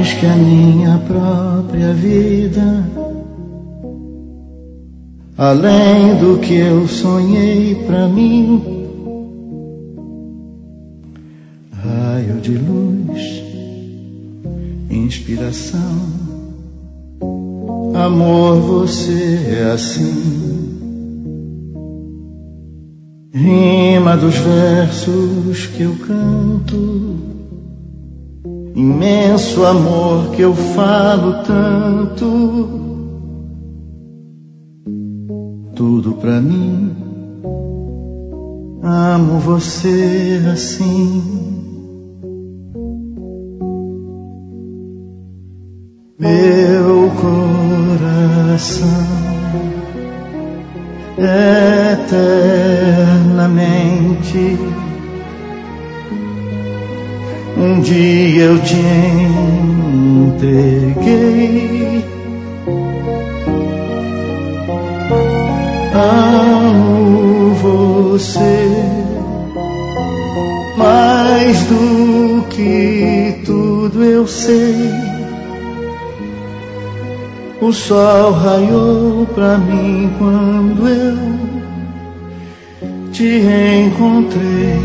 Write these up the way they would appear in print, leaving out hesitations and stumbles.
mais que a minha própria vida, além do que eu sonhei pra mim. Raio de luz, inspiração, amor, você é assim. Rima dos versos que eu canto, imenso amor que eu falo tanto, tudo pra mim. Amo você assim. Meu coração eternamente, um dia eu te entreguei. Amo você mais do que tudo eu sei. O sol raiou pra mim quando eu te encontrei.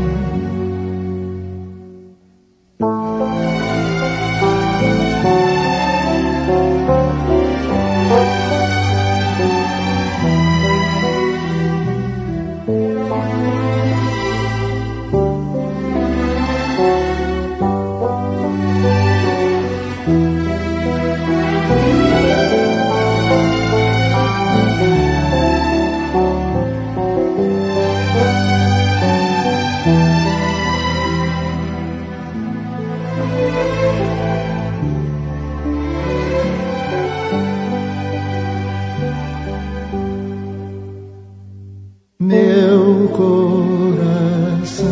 Meu coração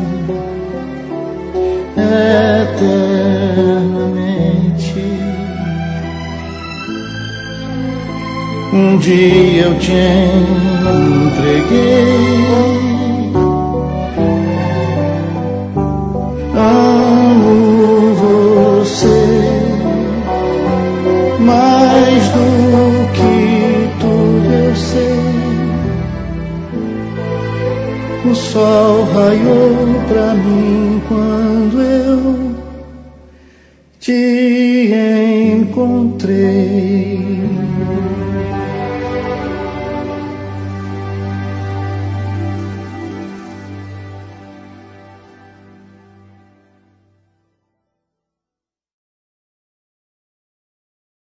eternamente, um dia eu te entreguei. Amo você mais do que tudo eu sei. O sol raiou pra mim quando eu te encontrei.